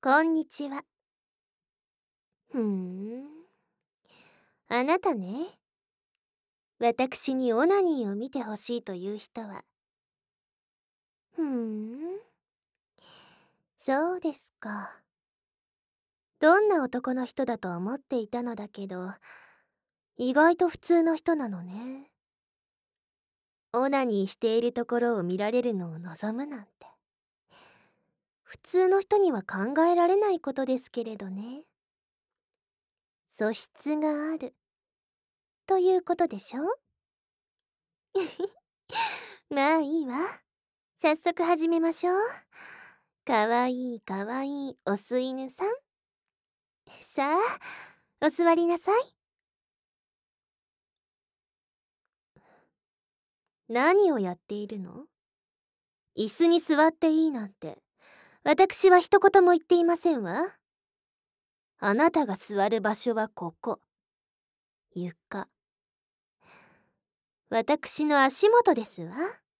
こんにちは。ふーん。あなたね。私にオナニーを見てほしいという人は。ふーん。そうですか。どんな男の人だと思っていたのだけど、意外と普通の人なのね。オナニーしているところを見られるのを望むなんて。普通の人には考えられないことですけれどね。素質がある。ということでしょ？まあいいわ。早速始めましょう。かわいいかわいいオス犬さん。さあ、お座りなさい。何をやっているの？椅子に座っていいなんて、私は一言も言っていませんわ。あなたが座る場所はここ。床。私の足元ですわ。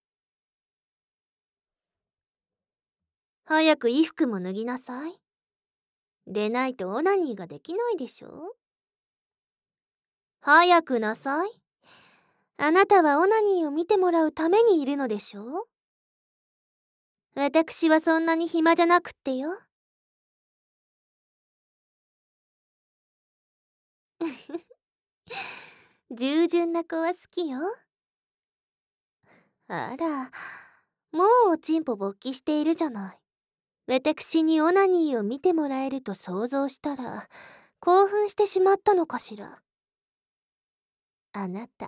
早く衣服も脱ぎなさい。でないとオナニーができないでしょ。早くなさい。あなたはオナニーを見てもらうためにいるのでしょ。私はそんなに暇じゃなくってよ。従順な子は好きよ。あら、もうおちんぽ勃起しているじゃない。私にオナニーを見てもらえると想像したら、興奮してしまったのかしら。あなた、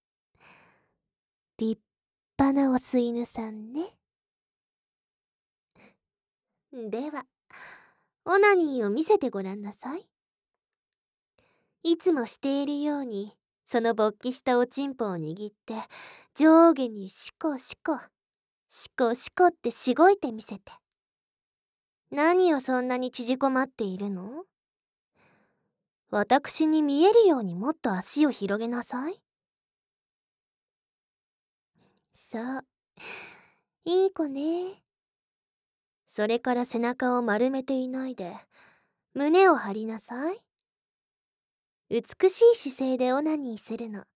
立派なオス犬さんね。では、オナニーを見せてごらんなさい。いつもしているように、その勃起したおちんぽを握って、上下にシコシコ、シコシコってしごいてみせて。何をそんなに縮こまっているの？私に見えるようにもっと足を広げなさい。そう。いい子ね。それから背中を丸めていないで、胸を張りなさい。美しい姿勢でオナニーするの。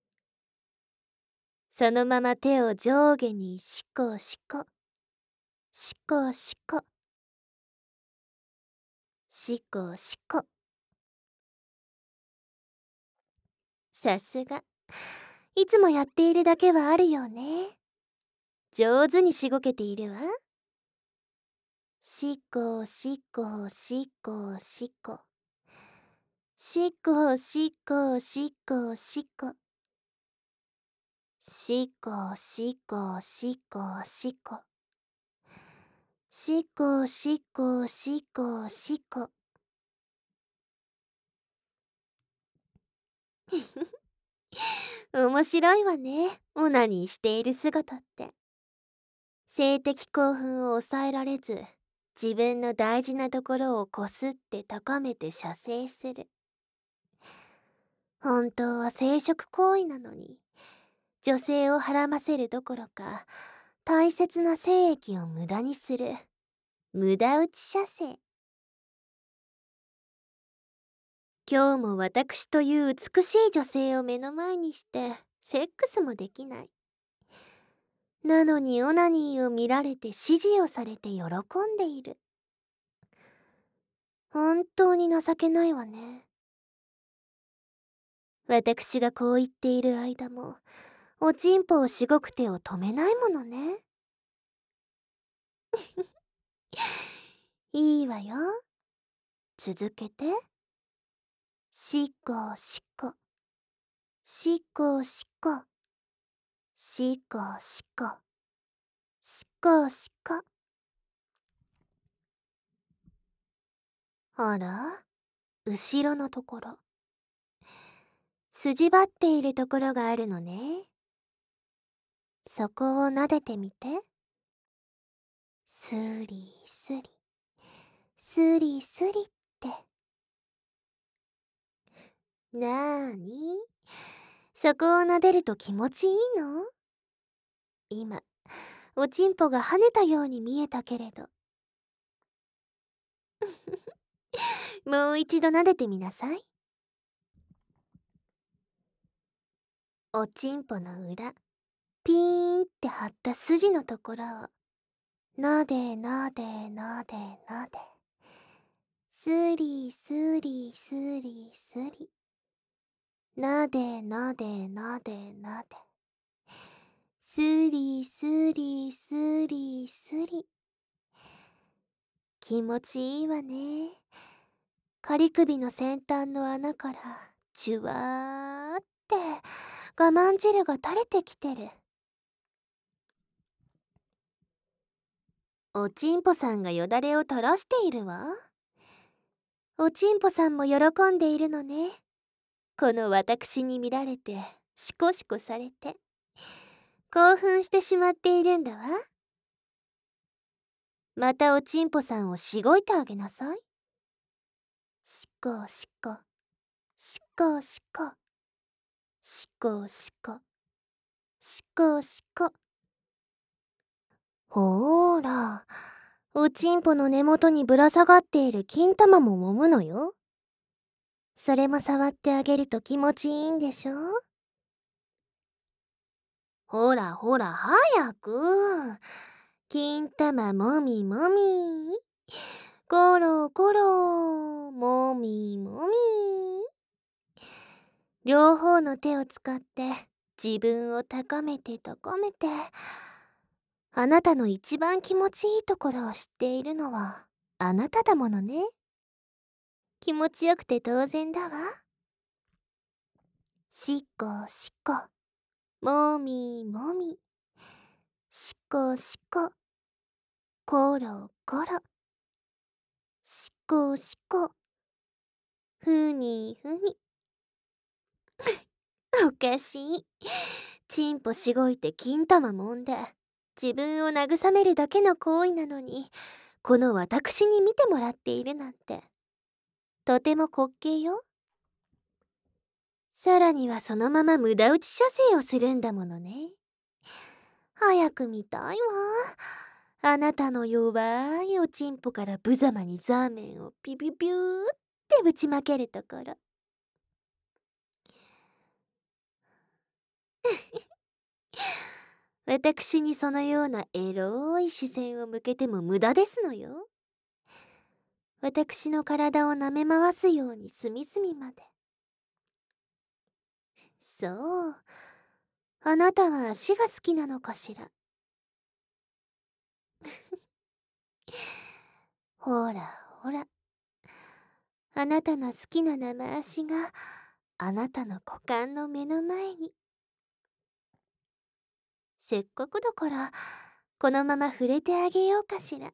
そのまま手を上下にシコシコ、シコシコ、シコシコ。さすが。いつもやっているだけはあるよね。上手にしごけているわ。シコシコシコシコ。シコシコシコシコ。シコシコシコシコ。シコシコシコシコ。面白いわね、オナニーしている姿って。性的興奮を抑えられず、自分の大事なところをこすって高めて射精する。本当は生殖行為なのに、女性をはらませるどころか、大切な精液を無駄にする。無駄打ち射精。今日も私という美しい女性を目の前にして、セックスもできない。なのにオナニーを見られて指示をされて喜んでいる。本当に情けないわね。私がこう言っている間も、おちんぽをしごく手を止めないものね。いいわよ。続けて。しこしこ。しこしこ。しこしこ。しこしこ。あら、後ろのところ。筋張っているところがあるのね。そこを撫でてみて。スリスリ。スリスリって。なーに？そこを撫でると気持ちいいの？今、おちんぽが跳ねたように見えたけれど。 もう一度撫でてみなさい。おちんぽの裏、ピーンって張った筋のところを、なでなでなでなで。スリスリスリスリ。なでなでなでなで。スリスリスリスリ。気持ちいいわね。仮首の先端の穴からジュワーって我慢汁が垂れてきてる。おちんぽさんがよだれを垂らしているわ。おちんぽさんも喜んでいるのね。この私に見られてシコシコされて興奮してしまっているんだわ。またおちんぽさんをしごいてあげなさい。しこしこしこしこしこしこしこしこ。ほーら、おちんぽの根元にぶら下がっている金玉も揉むのよ。それも触ってあげると気持ちいいんでしょ。ほらほら早く。金玉もみもみ。コロコロもみもみ。両方の手を使って自分を高めて高めて。あなたの一番気持ちいいところを知っているのはあなただものね。気持ちよくて当然だわ。しこしこもみもみ。しこしこコロコロ。しこしこふにふに。おかしい。チンポしごいて金玉もんで自分を慰めるだけの行為なのに、この私に見てもらっているなんてとても滑稽よ。さらにはそのまま無駄打ち射精をするんだものね。早く見たいわ。あなたの弱いおちんぽから無様にザーメンをピュピュピューってぶちまけるところ。私にそのようなエロい視線を向けても無駄ですのよ。私の体を舐め回すように隅々まで。そう。あなたは足が好きなのかしら。ほらほら。あなたの好きな生足があなたの股間の目の前に。せっかくだからこのまま触れてあげようかしら。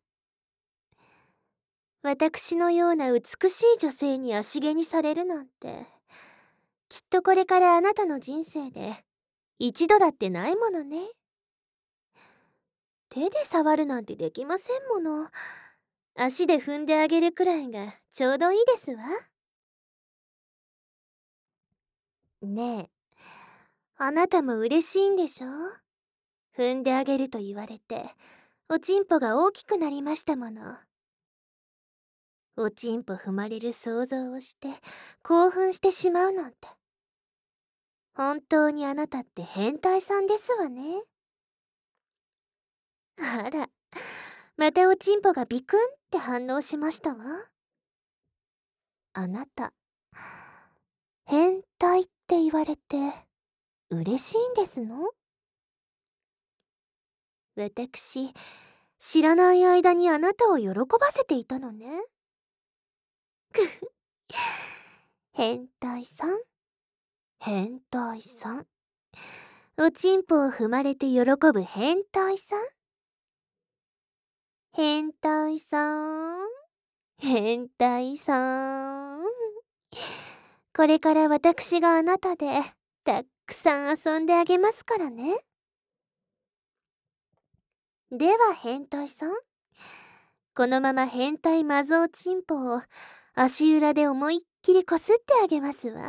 私のような美しい女性に足毛にされるなんて、きっとこれからあなたの人生で一度だってないものね。手で触るなんてできませんもの。足で踏んであげるくらいがちょうどいいですわ。ねえ、あなたも嬉しいんでしょ。踏んであげると言われておちんぽが大きくなりましたもの。おちんぽ踏まれる想像をして興奮してしまうなんて、本当にあなたって変態さんですわね。あら、またおちんぽがビクンって反応しましたわ。あなた変態って言われて嬉しいんですの？私、知らない間にあなたを喜ばせていたのね。変態さん、変態さん。おちんぽを踏まれて喜ぶ変態さん。変態さん、変態さん。これから私があなたでたくさん遊んであげますからね。では変態さん、このまま変態マゾーチンポを足裏で思いっきりこすってあげますわ。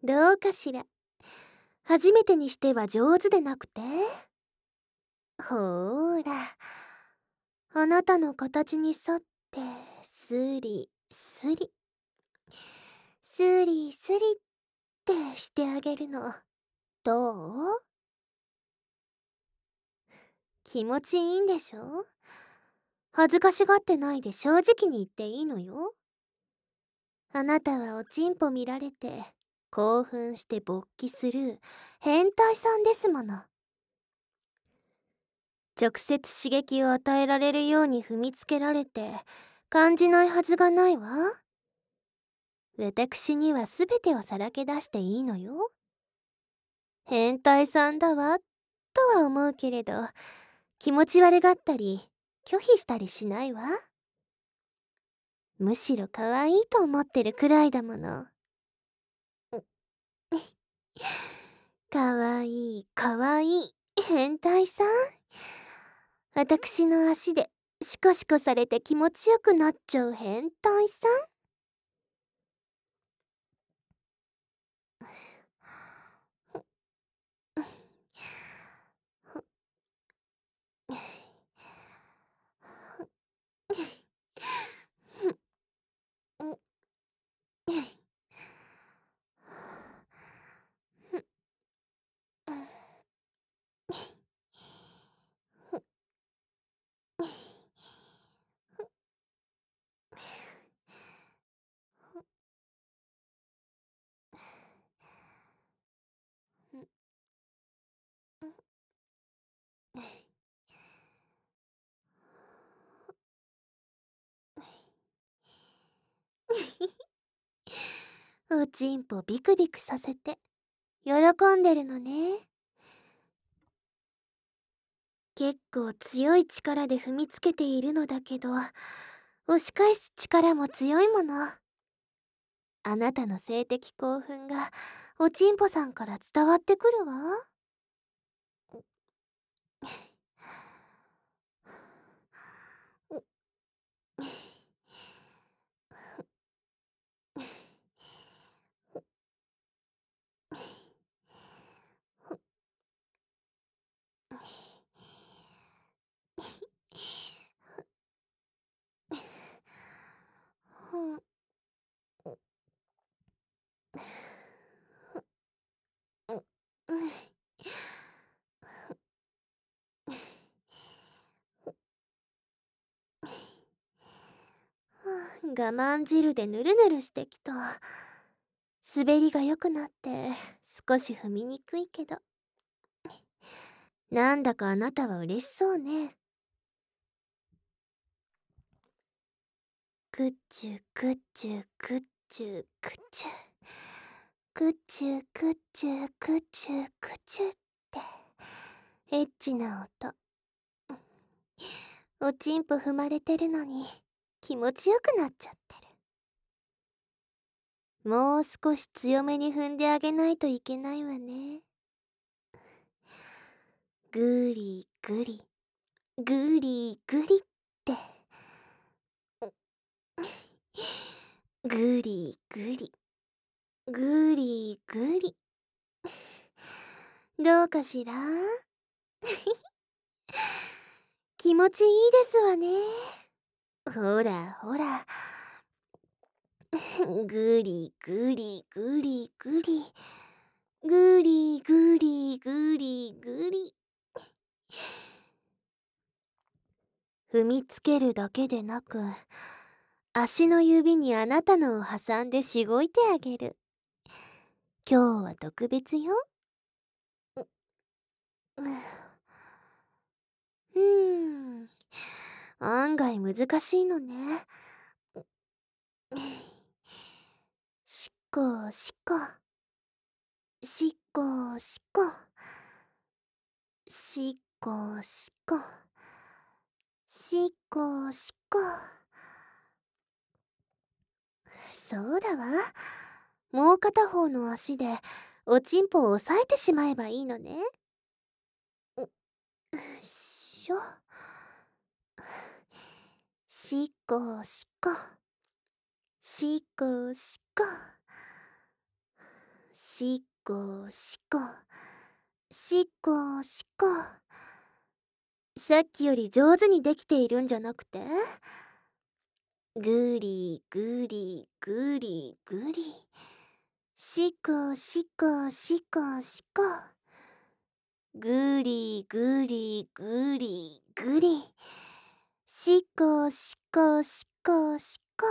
どうかしら。初めてにしては上手でなくて。ほーら、あなたの形に沿ってスリスリスリスリってしてあげるの。どう？気持ちいいんでしょ？恥ずかしがってないで正直に言っていいのよ。あなたはおちんぽ見られて興奮して勃起する変態さんですもの。直接刺激を与えられるように踏みつけられて感じないはずがないわ。私には全てをさらけ出していいのよ。変態さんだわとは思うけれど、気持ち悪がったり拒否したりしないわ。むしろ可愛いと思ってるくらいだもの。かわいいかわいい変態さん。私の足でシコシコされて気持ちよくなっちゃう変態さん。おちんぽビクビクさせて喜んでるのね。結構強い力で踏みつけているのだけど、押し返す力も強いもの。あなたの性的興奮がおちんぽさんから伝わってくるわ。我慢汁でヌルヌルしてきた。滑りが良くなって少し踏みにくいけど、なんだかあなたは嬉しそうね。グッチュグッチュグッチュグッチュグッチュグッチュグッチュグッチュってエッチな音。おちんぽ踏まれてるのに気持ちよくなっちゃってる。もう少し強めに踏んであげないといけないわね。グリグリグリグリってグリグリグリグリ。どうかしら？気持ちいいですわね。ほらほら、グリグリグリグリグリグリグリグリ。踏みつけるだけでなく、足の指にあなたのを挟んでしごいてあげる。今日は特別よ。うーん、案外難しいのね。しっこしっこしっこしっこしっこしっこしっこしっこ。そうだわ。もう片方の足でおちんぽを押さえてしまえばいいのね。しょ。しっこしっこしっこしっこしこしこしこしこ。さっきより上手にできているんじゃなくて、ぐりぐりぐりぐり、しこしこしこしこ、ぐりぐりぐりぐり、しこしこしこしこ。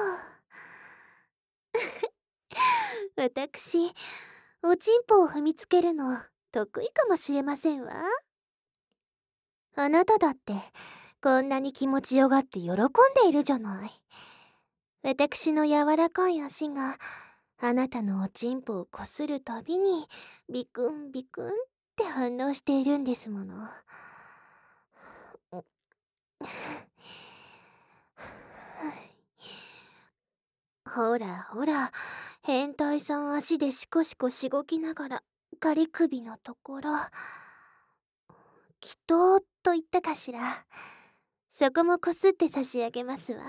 私、おちんぽを踏みつけるの得意かもしれませんわ。あなただってこんなに気持ちよがって喜んでいるじゃない。私の柔らかい足があなたのおちんぽをこするたびにビクンビクンって反応しているんですもの。ほらほら、変態さん足でシコシコしごきながら仮首のところ、祈祷と言ったかしら。そこもこすって差し上げますわ。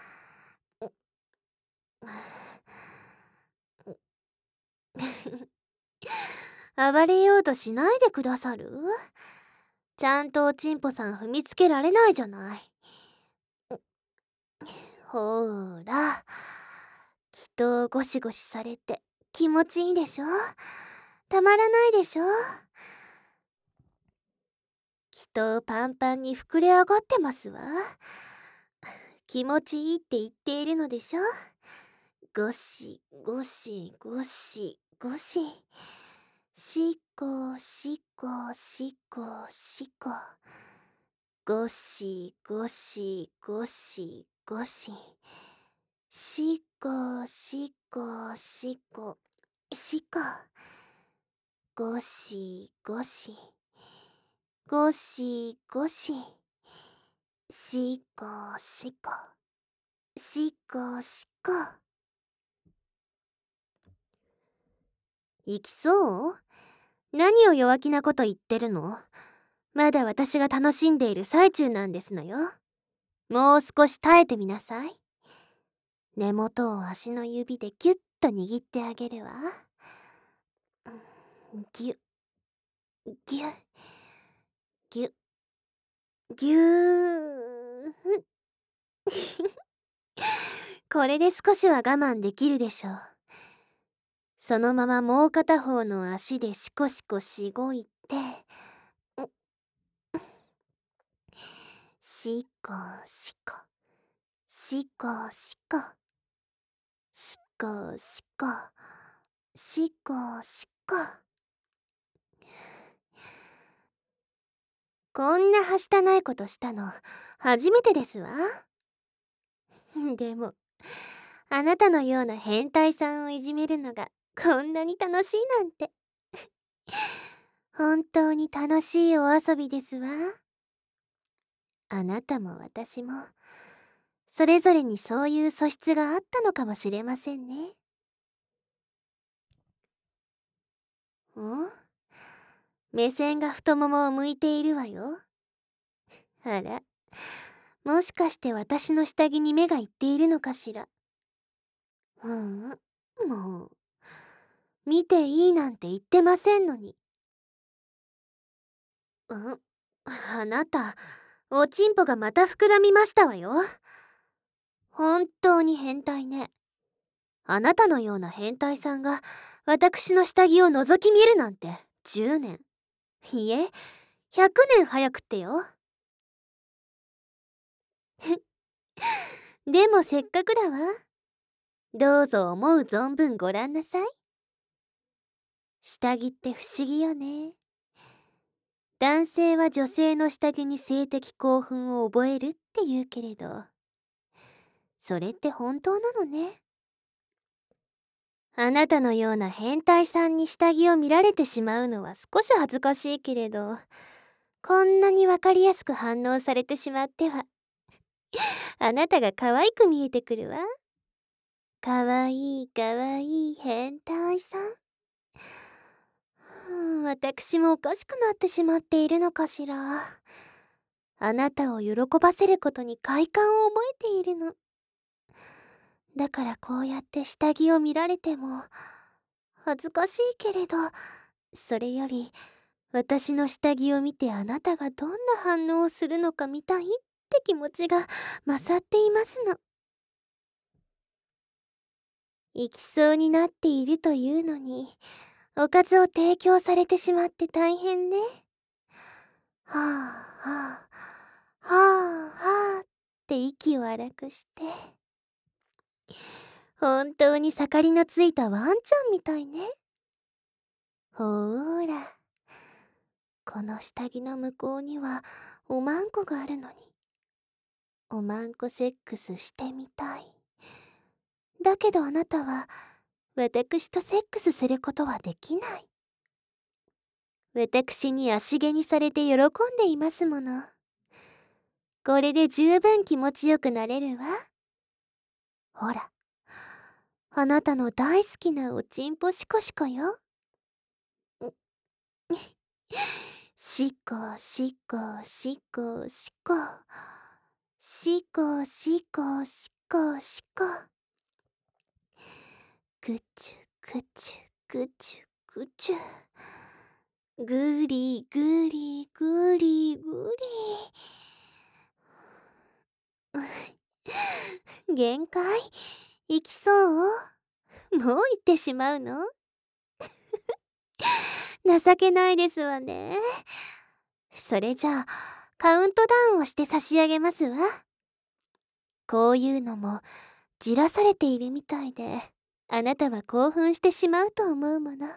暴れようとしないでくださる？ちゃんとおちんぽさん踏みつけられないじゃない。ほーら、祈祷ゴシゴシされて気持ちいいでしょ？たまらないでしょ？祈祷パンパンに膨れ上がってますわ。気持ちいいって言っているのでしょ？ゴシゴシゴシゴシ、しこしこしこしこ、ゴシゴシゴシゴシ、しこしこしこしこ、ゴシゴシゴシゴシ、しこしこしこしこ。行きそう？何を弱気なこと言ってるの？まだ私が楽しんでいる最中なんですのよ。もう少し耐えてみなさい。根元を足の指でギュッと握ってあげるわ。ギュッギュッギュッギュー。これで少しは我慢できるでしょう。そのままもう片方の足でシコシコしごいて、シコシコシコシコシコシコシコシコ。こんなはしたないことしたの初めてですわ。でもあなたのような変態さんをいじめるのがこんなに楽しいなんて本当に楽しいお遊びですわ。あなたも私もそれぞれにそういう素質があったのかもしれませんね。目線が太ももを向いているわよ。あら、もしかして私の下着に目がいっているのかしら。もう見ていいなんて言ってませんのに。あなた、おちんぽがまた膨らみましたわよ。本当に変態ね。あなたのような変態さんが私の下着を覗き見るなんて10年、いえ100年早くってよ。でもせっかくだわ。どうぞ思う存分ご覧なさい。下着って不思議よね。男性は女性の下着に性的興奮を覚えるって言うけれど、それって本当なのね。あなたのような変態さんに下着を見られてしまうのは少し恥ずかしいけれど、こんなにわかりやすく反応されてしまってはあなたが可愛く見えてくるわ。可愛い可愛い変態さん。私もおかしくなってしまっているのかしら。あなたを喜ばせることに快感を覚えているの。だからこうやって下着を見られても、 恥ずかしいけれど、それより私の下着を見てあなたがどんな反応をするのか見たいって気持ちが勝っていますの。行きそうになっているというのに、おかずを提供されてしまって大変ね。はあはあ、はあはあって息を荒くして。本当に盛りのついたワンちゃんみたいね。ほーら、この下着の向こうにはおまんこがあるのに、おまんこセックスしてみたい。だけどあなたは私とセックスすることはできない。私に足毛にされて喜んでいますもの。これで十分気持ちよくなれるわ。ほら、あなたの大好きなおちんぽシコシコよ。シコシコシコシコシコシコシコシコ、ぐちゅぐちゅぐちゅぐちゅ、ぐりぐりぐりぐり。限界？行きそう？もう行ってしまうの？情けないですわね。それじゃあカウントダウンをして差し上げますわ。こういうのもじらされているみたいで、あなたは興奮してしまうと思うもの。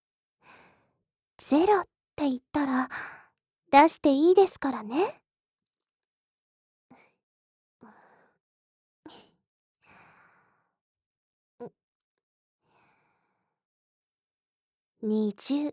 ゼロって言ったら出していいですからね。20。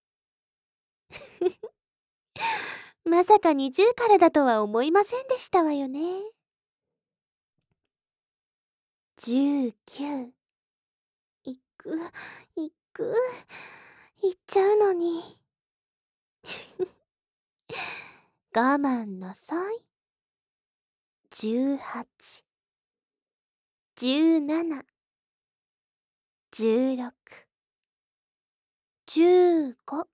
まさか20からだとは思いませんでしたわよね。19。いく、いく、いっちゃうのに。我慢なさい。18、17、16、15。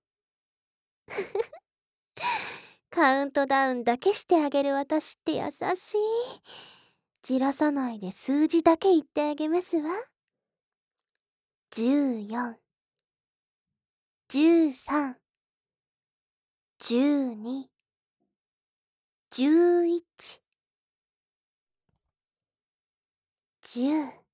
カウントダウンだけしてあげる私って優しい。じらさないで数字だけ言ってあげますわ。14、13、12、11、10。は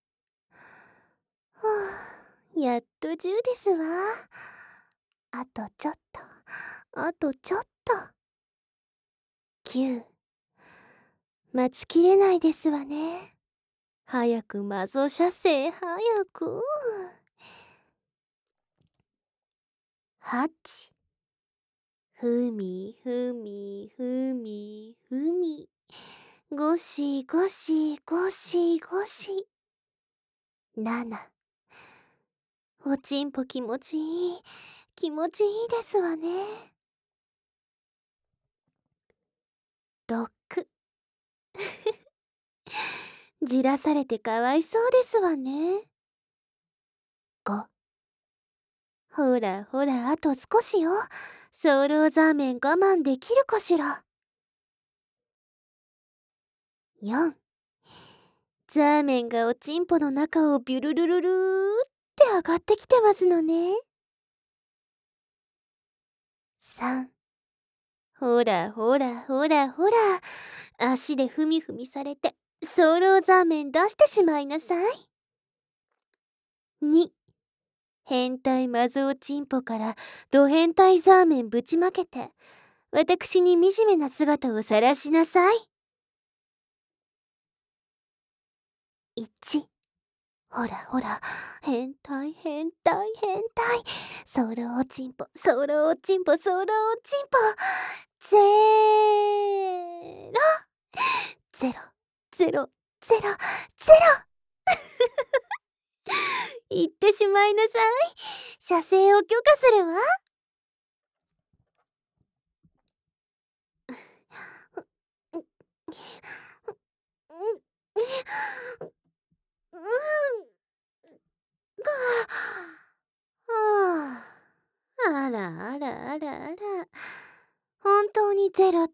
あ、やっと10ですわ。あとちょっと、あとちょっと。9。待ちきれないですわね。早く魔造射精早く。8。ふみふみふみふみ。ごしごしごしごし。7。おちんぽ気持ちいい。気持ちいいですわね。6。じらされてかわいそうですわね。5。ほらほら、あと少しよ。ソウルーザーメン我慢できるかしら。4。ザーメンがおちんぽの中をビュルルルルーって上がってきてますのね。3。ほらほらほらほら、足でふみふみされてソウルーザーメン出してしまいなさい。2。変態マゾおちんぽからド変態ザーメンぶちまけて私に惨めな姿を晒しなさい。1。ほらほら、変態変態変態、ソウルおちんぽソウルおちんぽソウルおちんぽ、ゼロゼロゼロゼロゼロ。行ってしまいなさい。射精を許可するわ。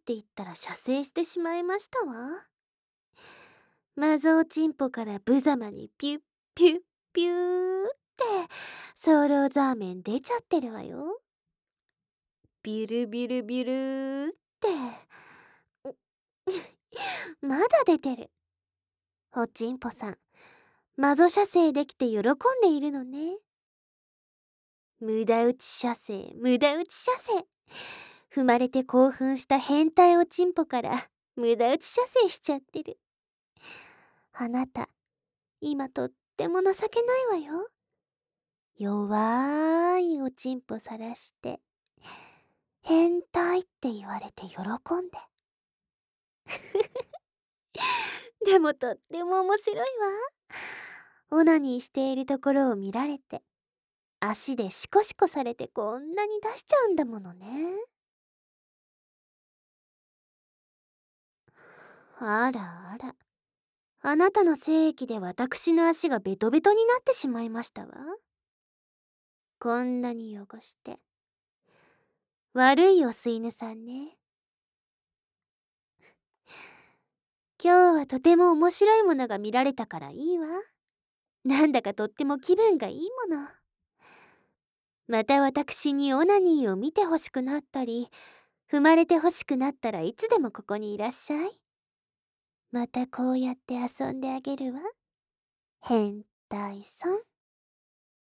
言ったら射精してしまいましたわ。マゾーチンポから無様にピュッピュッピューってソウルザーメン出ちゃってるわよ。ビュルビュルビュルーって。まだ出てる。おちんぽさん、マゾ射精できて喜んでいるのね。無駄打ち射精、無駄打ち射精。踏まれて興奮した変態おちんぽから無駄打ち射精しちゃってる。あなた、今とっても情けないわよ。弱いおちんぽさらして、変態って言われて喜んで。でもとっても面白いわ。オナニーしているところを見られて、足でシコシコされてこんなに出しちゃうんだものね。あらあら。あなたの精液で私の足がベトベトになってしまいましたわ。こんなに汚して。悪いお吸い犬さんね。今日はとても面白いものが見られたからいいわ。なんだかとっても気分がいいもの。また私にオナニーを見てほしくなったり、踏まれてほしくなったらいつでもここにいらっしゃい。またこうやって遊んであげるわ。変態さん。